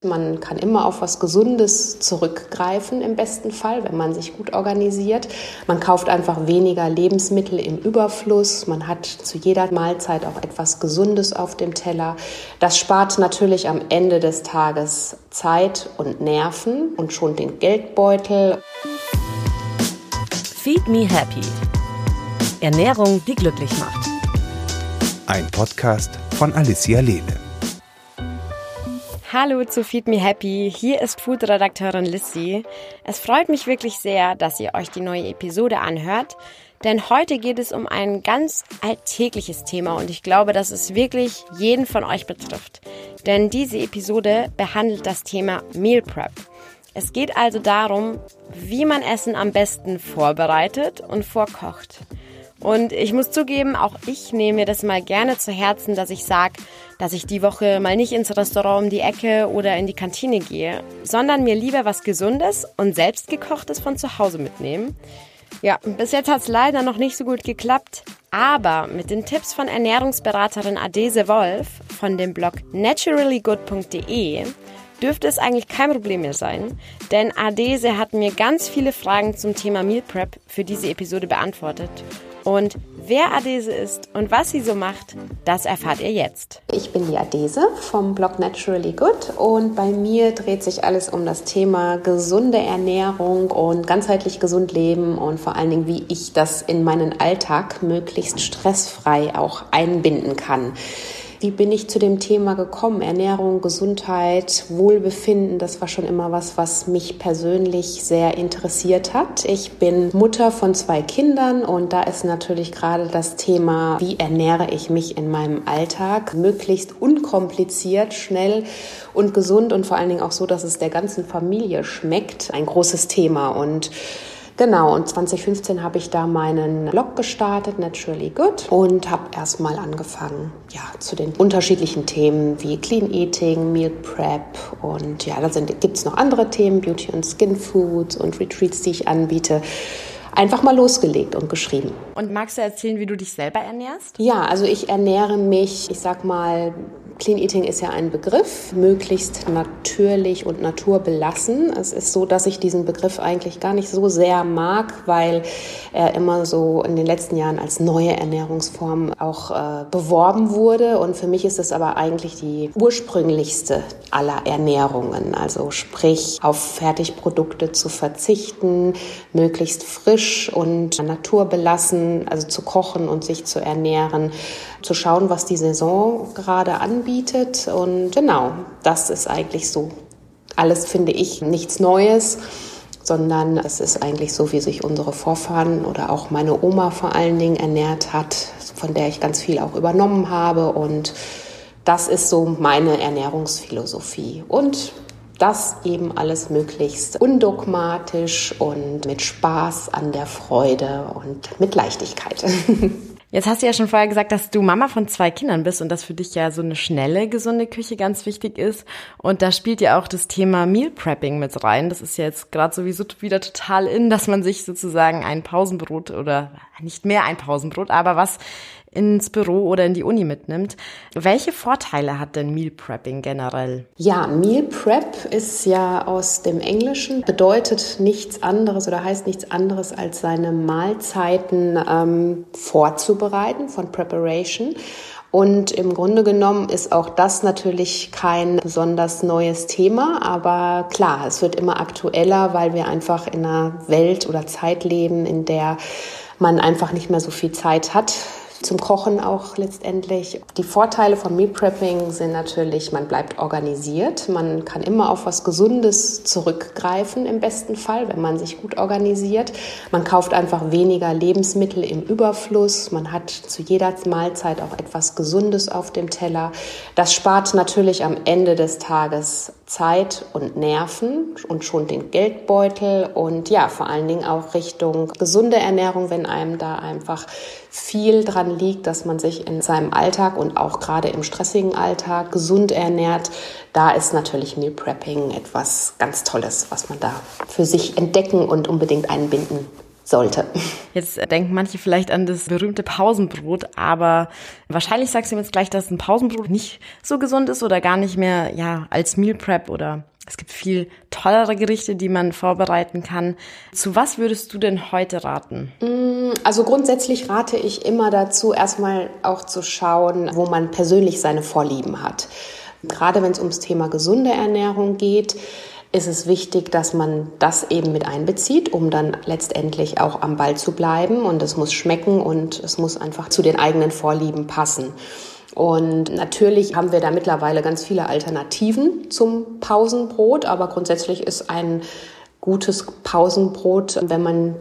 Man kann immer auf was Gesundes zurückgreifen im besten Fall, wenn man sich gut organisiert. Man kauft einfach weniger Lebensmittel im Überfluss. Man hat zu jeder Mahlzeit auch etwas Gesundes auf dem Teller. Das spart natürlich am Ende des Tages Zeit und Nerven und schont den Geldbeutel. Feed Me Happy. Ernährung, die glücklich macht. Ein Podcast von Alicia Lehne. Hallo zu Feed Me Happy, hier ist Food-Redakteurin Lissy. Es freut mich wirklich sehr, dass ihr euch die neue Episode anhört, denn heute geht es um ein ganz alltägliches Thema und ich glaube, dass es wirklich jeden von euch betrifft. Denn diese Episode behandelt das Thema Meal Prep. Es geht also darum, wie man Essen am besten vorbereitet und vorkocht. Und ich muss zugeben, auch ich nehme mir das mal gerne zu Herzen, dass ich sage, dass ich die Woche mal nicht ins Restaurant um die Ecke oder in die Kantine gehe, sondern mir lieber was Gesundes und selbstgekochtes von zu Hause mitnehme. Ja, bis jetzt hat es leider noch nicht so gut geklappt, aber mit den Tipps von Ernährungsberaterin Adese Wolf von dem Blog naturallygood.de dürfte es eigentlich kein Problem mehr sein, denn Adese hat mir ganz viele Fragen zum Thema Meal Prep für diese Episode beantwortet. Und wer Adese ist und was sie so macht, das erfahrt ihr jetzt. Ich bin die Adese vom Blog Naturally Good und bei mir dreht sich alles um das Thema gesunde Ernährung und ganzheitlich gesund leben und vor allen Dingen, wie ich das in meinen Alltag möglichst stressfrei auch einbinden kann. Wie bin ich zu dem Thema gekommen? Ernährung, Gesundheit, Wohlbefinden, das war schon immer was mich persönlich sehr interessiert hat. Ich bin Mutter von 2 Kindern und da ist natürlich gerade das Thema, wie ernähre ich mich in meinem Alltag, möglichst unkompliziert, schnell und gesund und vor allen Dingen auch so, dass es der ganzen Familie schmeckt, ein großes Thema. Und genau, und 2015 habe ich da meinen Blog gestartet, Naturally Good, und habe erstmal angefangen, zu den unterschiedlichen Themen wie Clean Eating, Meal Prep und da gibt es noch andere Themen, Beauty und Skin Foods und Retreats, die ich anbiete. Einfach mal losgelegt und geschrieben. Und magst du erzählen, wie du dich selber ernährst? Ja, also ich ernähre mich, Clean Eating ist ja ein Begriff, möglichst natürlich und naturbelassen. Es ist so, dass ich diesen Begriff eigentlich gar nicht so sehr mag, weil er immer so in den letzten Jahren als neue Ernährungsform auch beworben wurde. Und für mich ist es aber eigentlich die ursprünglichste aller Ernährungen. Also sprich, auf Fertigprodukte zu verzichten, möglichst frisch und naturbelassen, also zu kochen und sich zu ernähren, zu schauen, was die Saison gerade anbietet. Und genau, das ist eigentlich so alles, finde ich, nichts Neues, sondern es ist eigentlich so, wie sich unsere Vorfahren oder auch meine Oma vor allen Dingen ernährt hat, von der ich ganz viel auch übernommen habe. Und das ist so meine Ernährungsphilosophie. Und das eben alles möglichst undogmatisch und mit Spaß an der Freude und mit Leichtigkeit. Jetzt hast du ja schon vorher gesagt, dass du Mama von 2 Kindern bist und dass für dich ja so eine schnelle, gesunde Küche ganz wichtig ist. Und da spielt ja auch das Thema Meal Prepping mit rein. Das ist ja jetzt gerade sowieso wieder total in, dass man sich sozusagen ein Pausenbrot oder nicht mehr ein Pausenbrot, aber was ins Büro oder in die Uni mitnimmt. Welche Vorteile hat denn Meal Prepping generell? Ja, Meal Prep ist ja aus dem Englischen, bedeutet nichts anderes oder heißt nichts anderes, als seine Mahlzeiten vorzubereiten, von Preparation. Und im Grunde genommen ist auch das natürlich kein besonders neues Thema, aber klar, es wird immer aktueller, weil wir einfach in einer Welt oder Zeit leben, in der man einfach nicht mehr so viel Zeit hat, zum Kochen auch letztendlich. Die Vorteile von Meal Prepping sind natürlich, man bleibt organisiert, man kann immer auf was Gesundes zurückgreifen im besten Fall, wenn man sich gut organisiert. Man kauft einfach weniger Lebensmittel im Überfluss, man hat zu jeder Mahlzeit auch etwas Gesundes auf dem Teller. Das spart natürlich am Ende des Tages Zeit und Nerven und schont den Geldbeutel und vor allen Dingen auch Richtung gesunde Ernährung, wenn einem da einfach viel dran liegt, dass man sich in seinem Alltag und auch gerade im stressigen Alltag gesund ernährt. Da ist natürlich Meal Prepping etwas ganz Tolles, was man da für sich entdecken und unbedingt einbinden sollte. Jetzt denken manche vielleicht an das berühmte Pausenbrot, aber wahrscheinlich sagst du mir jetzt gleich, dass ein Pausenbrot nicht so gesund ist oder gar nicht mehr als Meal Prep oder es gibt viel tollere Gerichte, die man vorbereiten kann. Zu was würdest du denn heute raten? Also grundsätzlich rate ich immer dazu, erstmal auch zu schauen, wo man persönlich seine Vorlieben hat. Gerade wenn es ums Thema gesunde Ernährung geht, ist es wichtig, dass man das eben mit einbezieht, um dann letztendlich auch am Ball zu bleiben. Und es muss schmecken und es muss einfach zu den eigenen Vorlieben passen. Und natürlich haben wir da mittlerweile ganz viele Alternativen zum Pausenbrot, aber grundsätzlich ist ein gutes Pausenbrot, wenn man,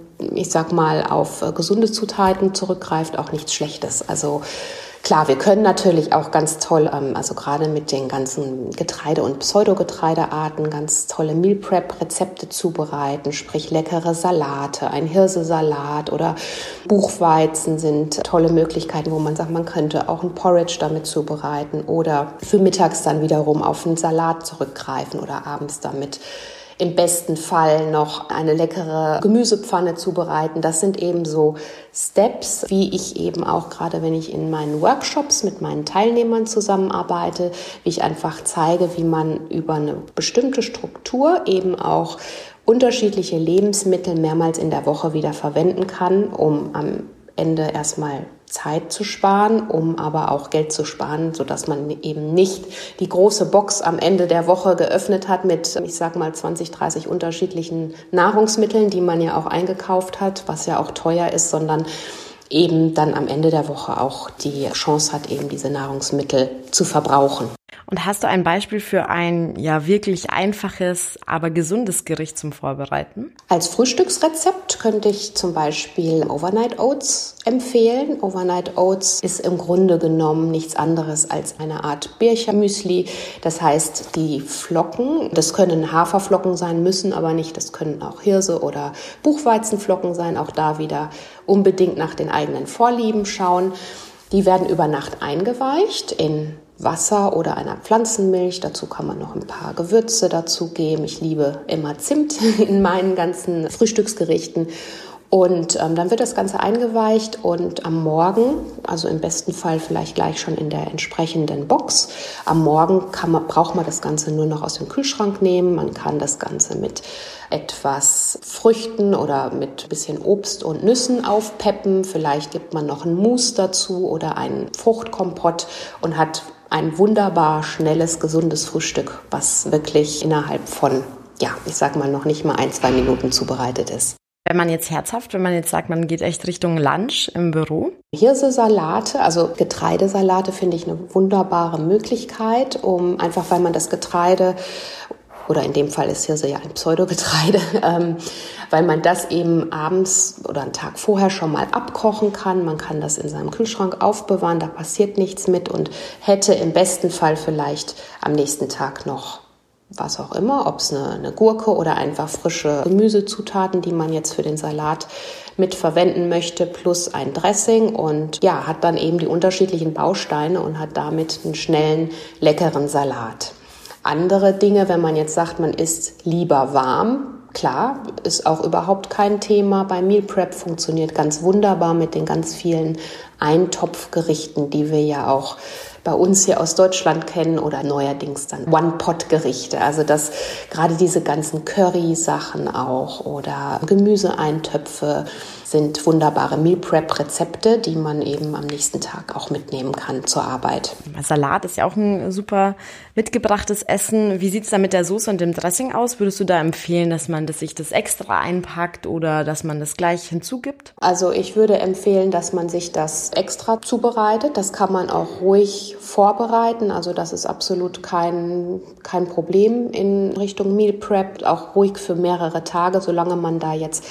auf gesunde Zutaten zurückgreift, auch nichts Schlechtes. Also klar, wir können natürlich auch ganz toll, also gerade mit den ganzen Getreide- und Pseudogetreidearten, ganz tolle Meal Prep-Rezepte zubereiten, sprich leckere Salate, ein Hirsesalat oder Buchweizen sind tolle Möglichkeiten, wo man sagt, man könnte auch ein Porridge damit zubereiten oder für mittags dann wiederum auf einen Salat zurückgreifen oder abends damit im besten Fall noch eine leckere Gemüsepfanne zubereiten. Das sind eben so Steps, wie ich eben auch gerade, wenn ich in meinen Workshops mit meinen Teilnehmern zusammenarbeite, wie ich einfach zeige, wie man über eine bestimmte Struktur eben auch unterschiedliche Lebensmittel mehrmals in der Woche wieder verwenden kann, um am Ende erstmal Zeit zu sparen, um aber auch Geld zu sparen, sodass man eben nicht die große Box am Ende der Woche geöffnet hat mit, 20, 30 unterschiedlichen Nahrungsmitteln, die man ja auch eingekauft hat, was ja auch teuer ist, sondern eben dann am Ende der Woche auch die Chance hat, eben diese Nahrungsmittel zu verbrauchen. Und hast du ein Beispiel für ein wirklich einfaches, aber gesundes Gericht zum Vorbereiten? Als Frühstücksrezept könnte ich zum Beispiel Overnight Oats empfehlen. Overnight Oats ist im Grunde genommen nichts anderes als eine Art Birchermüsli. Das heißt, die Flocken, das können Haferflocken sein, müssen aber nicht. Das können auch Hirse- oder Buchweizenflocken sein. Auch da wieder unbedingt nach den eigenen Vorlieben schauen. Die werden über Nacht eingeweicht in Wasser oder einer Pflanzenmilch. Dazu kann man noch ein paar Gewürze dazugeben. Ich liebe immer Zimt in meinen ganzen Frühstücksgerichten. Und dann wird das Ganze eingeweicht und am Morgen, also im besten Fall vielleicht gleich schon in der entsprechenden Box, am Morgen braucht man das Ganze nur noch aus dem Kühlschrank nehmen. Man kann das Ganze mit etwas Früchten oder mit ein bisschen Obst und Nüssen aufpeppen. Vielleicht gibt man noch einen Mousse dazu oder einen Fruchtkompott und hat ein wunderbar schnelles, gesundes Frühstück, was wirklich innerhalb von, noch nicht mal 1-2 Minuten zubereitet ist. Wenn man jetzt sagt, man geht echt Richtung Lunch im Büro? Hirsesalate, also Getreidesalate finde ich eine wunderbare Möglichkeit, weil man das Getreide, oder in dem Fall ist Hirse ja ein Pseudogetreide, weil man das eben abends oder einen Tag vorher schon mal abkochen kann. Man kann das in seinem Kühlschrank aufbewahren, da passiert nichts mit und hätte im besten Fall vielleicht am nächsten Tag noch was auch immer, ob es eine Gurke oder einfach frische Gemüsezutaten, die man jetzt für den Salat mit verwenden möchte, plus ein Dressing und hat dann eben die unterschiedlichen Bausteine und hat damit einen schnellen, leckeren Salat. Andere Dinge, wenn man jetzt sagt, man isst lieber warm, klar, ist auch überhaupt kein Thema. Bei Meal Prep funktioniert ganz wunderbar mit den ganz vielen Eintopfgerichten, die wir ja auch bei uns hier aus Deutschland kennen oder neuerdings dann One-Pot-Gerichte. Also das gerade diese ganzen Curry-Sachen auch oder Gemüseeintöpfe sind wunderbare Meal Prep-Rezepte, die man eben am nächsten Tag auch mitnehmen kann zur Arbeit. Salat ist ja auch ein super mitgebrachtes Essen. Wie sieht es da mit der Soße und dem Dressing aus? Würdest du da empfehlen, dass man sich das extra einpackt oder dass man das gleich hinzugibt? Also ich würde empfehlen, dass man sich das extra zubereitet. Das kann man auch ruhig vorbereiten. Also das ist absolut kein Problem in Richtung Meal Prep. Auch ruhig für mehrere Tage, solange man da jetzt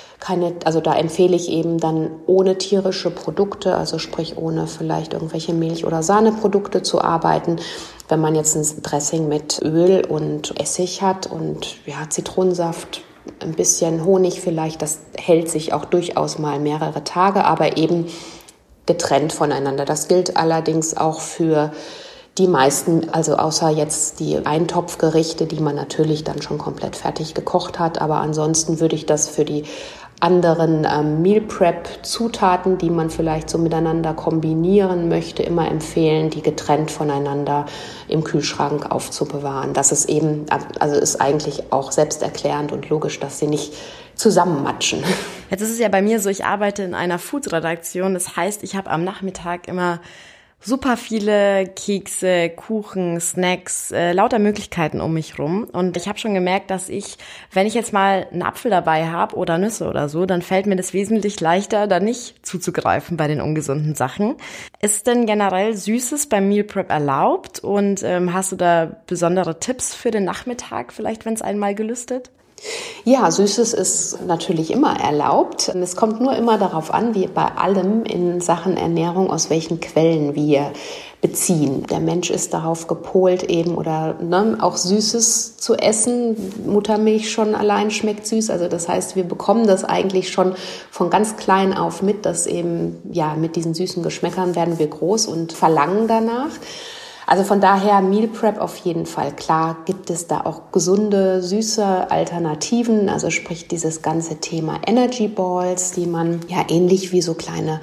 da empfehle ich eben dann ohne tierische Produkte, also sprich ohne vielleicht irgendwelche Milch- oder Sahneprodukte zu arbeiten. Wenn man jetzt ein Dressing mit Öl und Essig hat und Zitronensaft, ein bisschen Honig vielleicht, das hält sich auch durchaus mal mehrere Tage, aber eben getrennt voneinander. Das gilt allerdings auch für die meisten, also außer jetzt die Eintopfgerichte, die man natürlich dann schon komplett fertig gekocht hat. Aber ansonsten würde ich das für die anderen Meal Prep Zutaten, die man vielleicht so miteinander kombinieren möchte, immer empfehlen, die getrennt voneinander im Kühlschrank aufzubewahren. Das ist eben, also ist eigentlich auch selbsterklärend und logisch, dass sie nicht zusammenmatschen. Jetzt ist es ja bei mir so, ich arbeite in einer Food-Redaktion. Das heißt, ich habe am Nachmittag immer super viele Kekse, Kuchen, Snacks, lauter Möglichkeiten um mich rum. Und ich habe schon gemerkt, dass wenn ich jetzt mal einen Apfel dabei habe oder Nüsse oder so, dann fällt mir das wesentlich leichter, da nicht zuzugreifen bei den ungesunden Sachen. Ist denn generell Süßes beim Meal Prep erlaubt? Und hast du da besondere Tipps für den Nachmittag, vielleicht, wenn es einmal gelüstet? Ja, Süßes ist natürlich immer erlaubt. Es kommt nur immer darauf an, wie bei allem in Sachen Ernährung, aus welchen Quellen wir beziehen. Der Mensch ist darauf gepolt eben auch Süßes zu essen. Muttermilch schon allein schmeckt süß. Also das heißt, wir bekommen das eigentlich schon von ganz klein auf mit, dass eben mit diesen süßen Geschmäckern werden wir groß und verlangen danach. Also von daher Meal Prep auf jeden Fall. Klar gibt es da auch gesunde, süße Alternativen. Also sprich dieses ganze Thema Energy Balls, die man ähnlich wie so kleine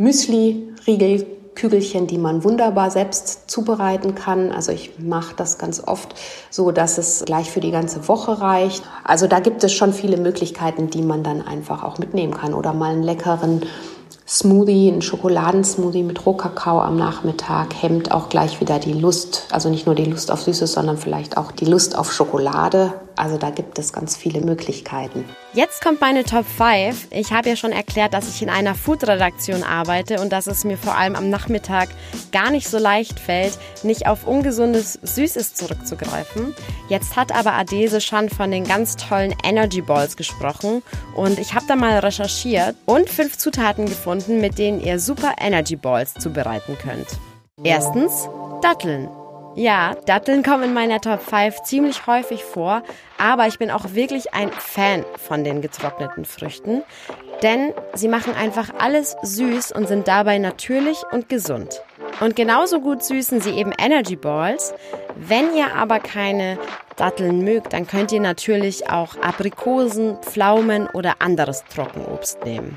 Müsli-Riegelkügelchen, die man wunderbar selbst zubereiten kann. Also ich mache das ganz oft so, dass es gleich für die ganze Woche reicht. Also da gibt es schon viele Möglichkeiten, die man dann einfach auch mitnehmen kann. Oder mal einen leckeren Smoothie, ein Schokoladensmoothie mit Rohkakao am Nachmittag hemmt auch gleich wieder die Lust, also nicht nur die Lust auf Süßes, sondern vielleicht auch die Lust auf Schokolade. Also da gibt es ganz viele Möglichkeiten. Jetzt kommt meine Top 5. Ich habe ja schon erklärt, dass ich in einer Food-Redaktion arbeite und dass es mir vor allem am Nachmittag gar nicht so leicht fällt, nicht auf ungesundes Süßes zurückzugreifen. Jetzt hat aber Adese schon von den ganz tollen Energy Balls gesprochen und ich habe da mal recherchiert und 5 Zutaten gefunden, mit denen ihr super Energy Balls zubereiten könnt. Erstens, Datteln. Ja, Datteln kommen in meiner Top 5 ziemlich häufig vor, aber ich bin auch wirklich ein Fan von den getrockneten Früchten, denn sie machen einfach alles süß und sind dabei natürlich und gesund. Und genauso gut süßen sie eben Energy Balls. Wenn ihr aber keine Datteln mögt, dann könnt ihr natürlich auch Aprikosen, Pflaumen oder anderes Trockenobst nehmen.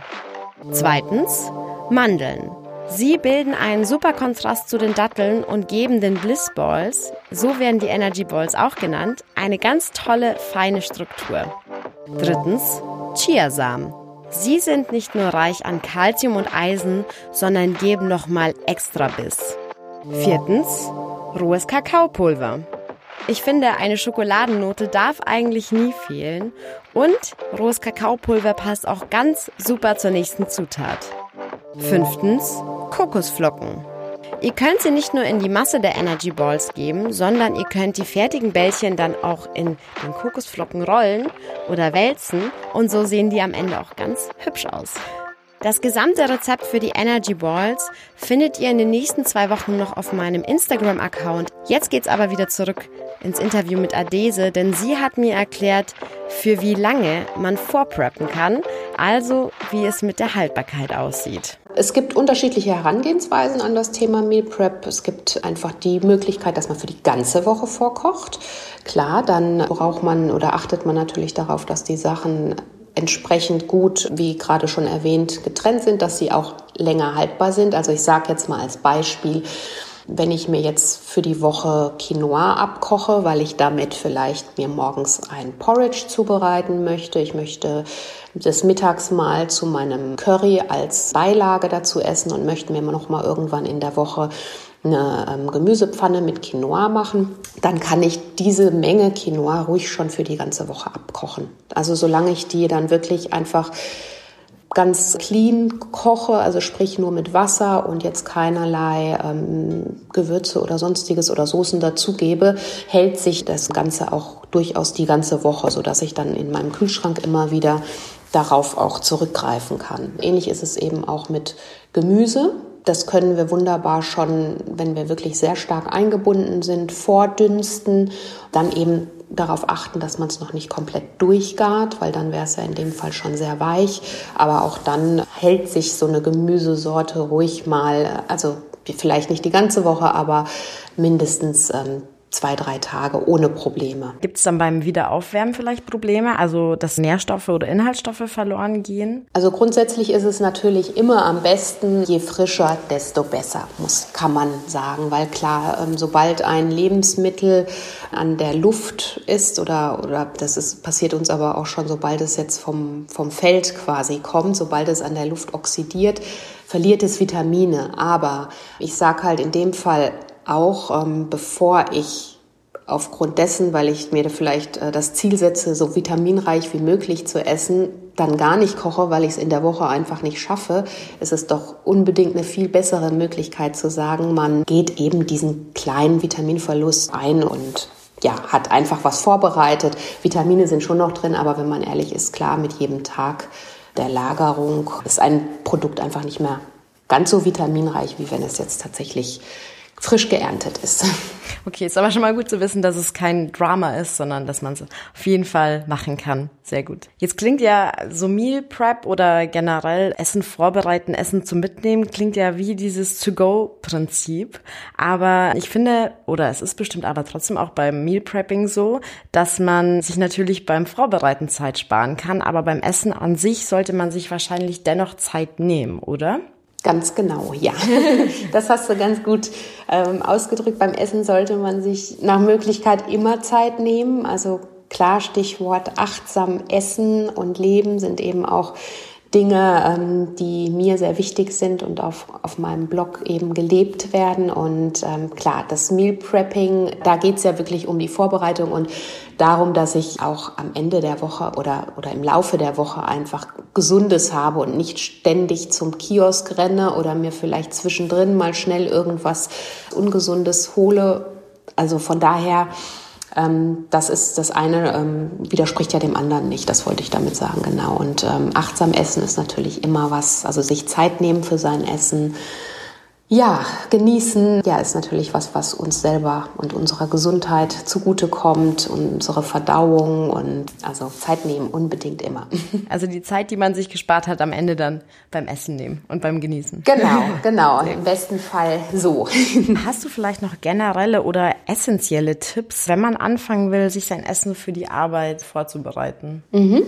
Zweitens, Mandeln. Sie bilden einen super Kontrast zu den Datteln und geben den Bliss Balls, so werden die Energy Balls auch genannt, eine ganz tolle, feine Struktur. Drittens, Chiasamen. Sie sind nicht nur reich an Kalzium und Eisen, sondern geben nochmal extra Biss. Viertens, rohes Kakaopulver. Ich finde, eine Schokoladennote darf eigentlich nie fehlen und rohes Kakaopulver passt auch ganz super zur nächsten Zutat. Fünftens, Kokosflocken. Ihr könnt sie nicht nur in die Masse der Energy Balls geben, sondern ihr könnt die fertigen Bällchen dann auch in den Kokosflocken rollen oder wälzen und so sehen die am Ende auch ganz hübsch aus. Das gesamte Rezept für die Energy Balls findet ihr in den nächsten 2 Wochen noch auf meinem Instagram-Account. Jetzt geht's aber wieder zurück ins Interview mit Adese, denn sie hat mir erklärt, für wie lange man vorpreppen kann, also wie es mit der Haltbarkeit aussieht. Es gibt unterschiedliche Herangehensweisen an das Thema Meal Prep. Es gibt einfach die Möglichkeit, dass man für die ganze Woche vorkocht. Klar, dann braucht man oder achtet man natürlich darauf, dass die Sachen entsprechend gut, wie gerade schon erwähnt, getrennt sind, dass sie auch länger haltbar sind. Also ich sage jetzt mal als Beispiel, wenn ich mir jetzt für die Woche Quinoa abkoche, weil ich damit vielleicht mir morgens ein Porridge zubereiten möchte. Ich möchte das Mittagsmahl zu meinem Curry als Beilage dazu essen und möchte mir noch mal irgendwann in der Woche eine Gemüsepfanne mit Quinoa machen, dann kann ich diese Menge Quinoa ruhig schon für die ganze Woche abkochen. Also solange ich die dann wirklich einfach ganz clean koche, also sprich nur mit Wasser und jetzt keinerlei Gewürze oder sonstiges oder Soßen dazugebe, hält sich das Ganze auch durchaus die ganze Woche, sodass ich dann in meinem Kühlschrank immer wieder darauf auch zurückgreifen kann. Ähnlich ist es eben auch mit Gemüse. Das können wir wunderbar schon, wenn wir wirklich sehr stark eingebunden sind, vordünsten, dann eben darauf achten, dass man es noch nicht komplett durchgart, weil dann wäre es ja in dem Fall schon sehr weich. Aber auch dann hält sich so eine Gemüsesorte ruhig mal, also vielleicht nicht die ganze Woche, aber mindestens 2-3 Tage ohne Probleme. Gibt es dann beim Wiederaufwärmen vielleicht Probleme, also dass Nährstoffe oder Inhaltsstoffe verloren gehen? Also grundsätzlich ist es natürlich immer am besten, je frischer, desto besser, kann man sagen. Weil klar, sobald ein Lebensmittel an der Luft ist oder passiert uns aber auch schon, sobald es jetzt vom Feld quasi kommt, sobald es an der Luft oxidiert, verliert es Vitamine. Aber ich sage halt in dem Fall auch, bevor ich aufgrund dessen, weil ich mir vielleicht das Ziel setze, so vitaminreich wie möglich zu essen, dann gar nicht koche, weil ich es in der Woche einfach nicht schaffe, ist es doch unbedingt eine viel bessere Möglichkeit zu sagen, man geht eben diesen kleinen Vitaminverlust ein und hat einfach was vorbereitet. Vitamine sind schon noch drin, aber wenn man ehrlich ist, klar, mit jedem Tag der Lagerung ist ein Produkt einfach nicht mehr ganz so vitaminreich, wie wenn es jetzt tatsächlich frisch geerntet ist. Okay, ist aber schon mal gut zu wissen, dass es kein Drama ist, sondern dass man es auf jeden Fall machen kann. Sehr gut. Jetzt klingt ja so Meal Prep oder generell Essen vorbereiten, Essen zum Mitnehmen, klingt ja wie dieses To-Go-Prinzip. Aber ich finde, oder es ist bestimmt aber trotzdem auch beim Meal Prepping so, dass man sich natürlich beim Vorbereiten Zeit sparen kann, aber beim Essen an sich sollte man sich wahrscheinlich dennoch Zeit nehmen, oder? Ganz genau, ja. Das hast du ganz gut ausgedrückt. Beim Essen sollte man sich nach Möglichkeit immer Zeit nehmen. Also klar, Stichwort achtsam essen und leben sind eben auch Dinge, die mir sehr wichtig sind und auf meinem Blog eben gelebt werden. Und klar, das Meal Prepping, da geht's ja wirklich um die Vorbereitung und darum, dass ich auch am Ende der Woche oder im Laufe der Woche einfach Gesundes habe und nicht ständig zum Kiosk renne oder mir vielleicht zwischendrin mal schnell irgendwas Ungesundes hole. Also von daher, das ist das eine, widerspricht ja dem anderen nicht, das wollte ich damit sagen, genau. Und achtsam essen ist natürlich immer was, also sich Zeit nehmen für sein Essen, genießen, ist natürlich was uns selber und unserer Gesundheit zugutekommt und unsere Verdauung und also Zeit nehmen unbedingt immer. Also die Zeit, die man sich gespart hat, am Ende dann beim Essen nehmen und beim Genießen. Genau, im besten Fall so. Hast du vielleicht noch generelle oder essentielle Tipps, wenn man anfangen will, sich sein Essen für die Arbeit vorzubereiten?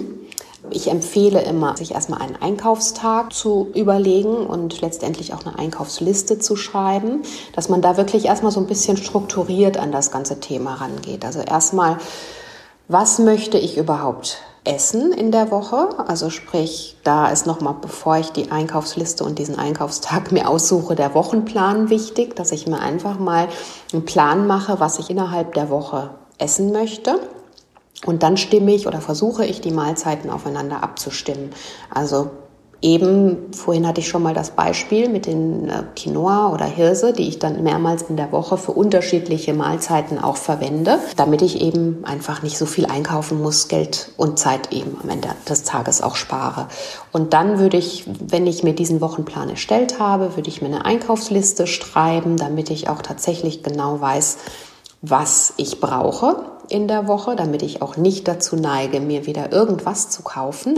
Ich empfehle immer, sich erstmal einen Einkaufstag zu überlegen und letztendlich auch eine Einkaufsliste zu schreiben, dass man da wirklich erstmal so ein bisschen strukturiert an das ganze Thema rangeht. Also erstmal, was möchte ich überhaupt essen in der Woche? Also sprich, da ist nochmal, bevor ich die Einkaufsliste und diesen Einkaufstag mir aussuche, der Wochenplan wichtig, dass ich mir einfach mal einen Plan mache, was ich innerhalb der Woche essen möchte. Und dann versuche ich die Mahlzeiten aufeinander abzustimmen. Also eben, vorhin hatte ich schon mal das Beispiel mit den Quinoa oder Hirse, die ich dann mehrmals in der Woche für unterschiedliche Mahlzeiten auch verwende, damit ich eben einfach nicht so viel einkaufen muss, Geld und Zeit eben am Ende des Tages auch spare. Und dann würde ich, wenn ich mir diesen Wochenplan erstellt habe, würde ich mir eine Einkaufsliste schreiben, damit ich auch tatsächlich genau weiß, was ich brauche in der Woche, damit ich auch nicht dazu neige, mir wieder irgendwas zu kaufen.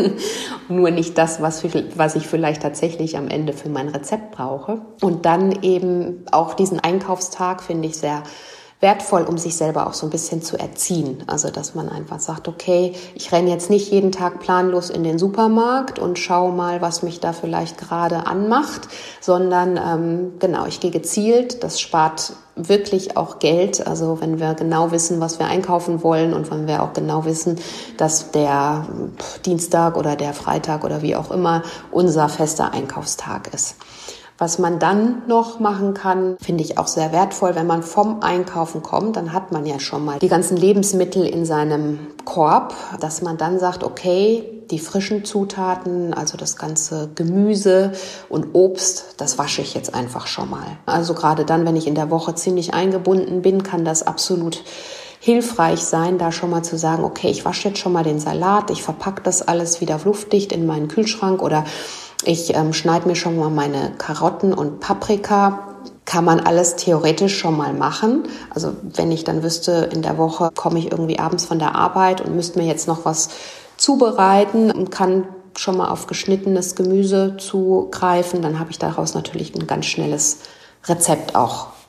Nur nicht das, was ich vielleicht tatsächlich am Ende für mein Rezept brauche. Und dann eben auch diesen Einkaufstag finde ich sehr wertvoll, um sich selber auch so ein bisschen zu erziehen. Also, dass man einfach sagt, okay, ich renne jetzt nicht jeden Tag planlos in den Supermarkt und schaue mal, was mich da vielleicht gerade anmacht, sondern ich gehe gezielt. Das spart wirklich auch Geld. Also, wenn wir genau wissen, was wir einkaufen wollen und wenn wir auch genau wissen, dass der Dienstag oder der Freitag oder wie auch immer unser fester Einkaufstag ist. Was man dann noch machen kann, finde ich auch sehr wertvoll, wenn man vom Einkaufen kommt, dann hat man ja schon mal die ganzen Lebensmittel in seinem Korb, dass man dann sagt, okay, die frischen Zutaten, also das ganze Gemüse und Obst, das wasche ich jetzt einfach schon mal. Also gerade dann, wenn ich in der Woche ziemlich eingebunden bin, kann das absolut hilfreich sein, da schon mal zu sagen, okay, ich wasche jetzt schon mal den Salat, ich verpacke das alles wieder luftdicht in meinen Kühlschrank oder ich schneide mir schon mal meine Karotten und Paprika. Kann man alles theoretisch schon mal machen. Also wenn ich dann wüsste, in der Woche komme ich irgendwie abends von der Arbeit und müsste mir jetzt noch was zubereiten und kann schon mal auf geschnittenes Gemüse zugreifen, dann habe ich daraus natürlich ein ganz schnelles Rezept auch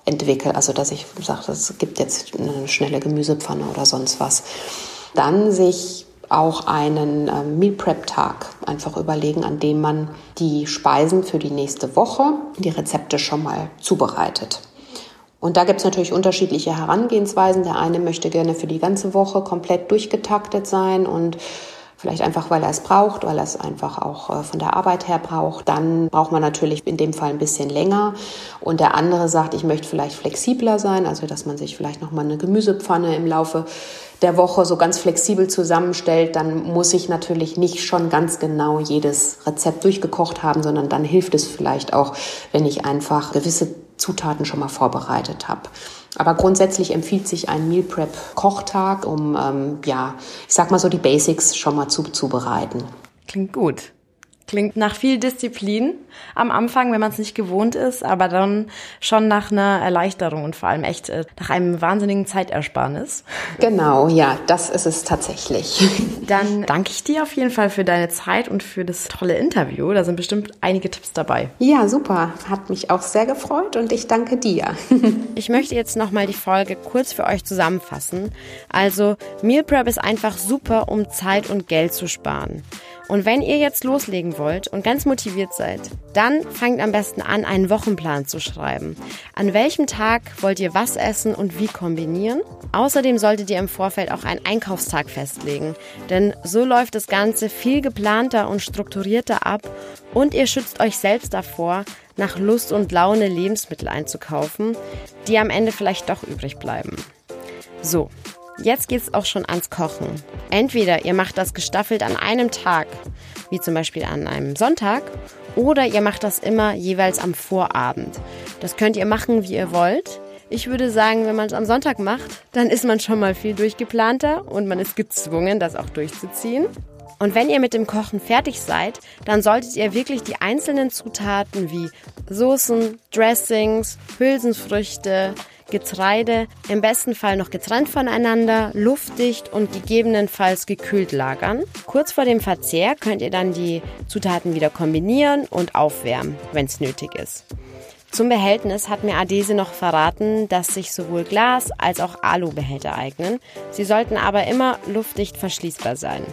entwickle. Also dass ich sage, es gibt jetzt eine schnelle Gemüsepfanne oder sonst was. Dann sich auch einen Meal Prep Tag einfach überlegen, an dem man die Speisen für die nächste Woche, die Rezepte schon mal zubereitet. Und da gibt es natürlich unterschiedliche Herangehensweisen. Der eine möchte gerne für die ganze Woche komplett durchgetaktet sein und vielleicht einfach, weil er es braucht, weil er es einfach auch von der Arbeit her braucht. Dann braucht man natürlich in dem Fall ein bisschen länger. Und der andere sagt, ich möchte vielleicht flexibler sein, also dass man sich vielleicht nochmal eine Gemüsepfanne im Laufe der Woche so ganz flexibel zusammenstellt. Dann muss ich natürlich nicht schon ganz genau jedes Rezept durchgekocht haben, sondern dann hilft es vielleicht auch, wenn ich einfach gewisse Zutaten schon mal vorbereitet habe. Aber grundsätzlich empfiehlt sich ein Meal Prep Kochtag, um ich sag mal so die Basics schon mal zuzubereiten. Klingt gut. Klingt nach viel Disziplin am Anfang, wenn man es nicht gewohnt ist, aber dann schon nach einer Erleichterung und vor allem echt nach einem wahnsinnigen Zeitersparnis. Genau, ja, das ist es tatsächlich. Dann danke ich dir auf jeden Fall für deine Zeit und für das tolle Interview. Da sind bestimmt einige Tipps dabei. Ja, super. Hat mich auch sehr gefreut und ich danke dir. Ich möchte jetzt nochmal die Folge kurz für euch zusammenfassen. Also, Meal Prep ist einfach super, um Zeit und Geld zu sparen. Und wenn ihr jetzt loslegen wollt und ganz motiviert seid, dann fangt am besten an, einen Wochenplan zu schreiben. An welchem Tag wollt ihr was essen und wie kombinieren? Außerdem solltet ihr im Vorfeld auch einen Einkaufstag festlegen, denn so läuft das Ganze viel geplanter und strukturierter ab und ihr schützt euch selbst davor, nach Lust und Laune Lebensmittel einzukaufen, die am Ende vielleicht doch übrig bleiben. So. Jetzt geht's auch schon ans Kochen. Entweder ihr macht das gestaffelt an einem Tag, wie zum Beispiel an einem Sonntag, oder ihr macht das immer jeweils am Vorabend. Das könnt ihr machen, wie ihr wollt. Ich würde sagen, wenn man es am Sonntag macht, dann ist man schon mal viel durchgeplanter und man ist gezwungen, das auch durchzuziehen. Und wenn ihr mit dem Kochen fertig seid, dann solltet ihr wirklich die einzelnen Zutaten wie Soßen, Dressings, Hülsenfrüchte, Getreide, im besten Fall noch getrennt voneinander, luftdicht und gegebenenfalls gekühlt lagern. Kurz vor dem Verzehr könnt ihr dann die Zutaten wieder kombinieren und aufwärmen, wenn es nötig ist. Zum Behältnis hat mir Adese noch verraten, dass sich sowohl Glas- als auch Alubehälter eignen. Sie sollten aber immer luftdicht verschließbar sein.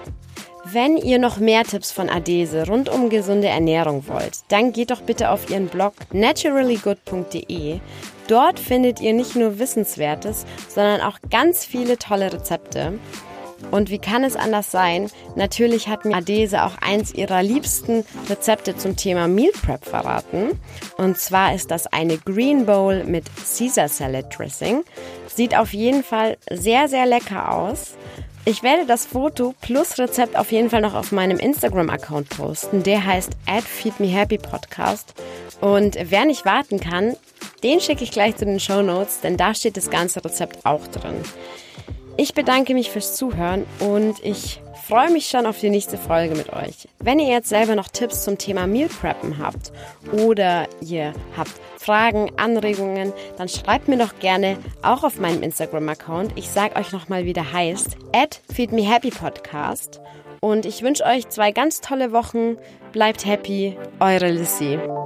Wenn ihr noch mehr Tipps von Adese rund um gesunde Ernährung wollt, dann geht doch bitte auf ihren Blog naturallygood.de. Dort findet ihr nicht nur Wissenswertes, sondern auch ganz viele tolle Rezepte. Und wie kann es anders sein? Natürlich hat mir Adese auch eins ihrer liebsten Rezepte zum Thema Meal Prep verraten. Und zwar ist das eine Green Bowl mit Caesar Salad Dressing. Sieht auf jeden Fall sehr, sehr lecker aus. Ich werde das Foto plus Rezept auf jeden Fall noch auf meinem Instagram-Account posten. Der heißt @feedmehappypodcast. Und wer nicht warten kann, den schicke ich gleich zu den Shownotes, denn da steht das ganze Rezept auch drin. Ich bedanke mich fürs Zuhören und ich freue mich schon auf die nächste Folge mit euch. Wenn ihr jetzt selber noch Tipps zum Thema Meal Preppen habt oder ihr habt Fragen, Anregungen, dann schreibt mir doch gerne auch auf meinem Instagram-Account. Ich sage euch nochmal, wie der heißt, @feedmehappypodcast. Und ich wünsche euch 2 ganz tolle Wochen. Bleibt happy, eure Lissy.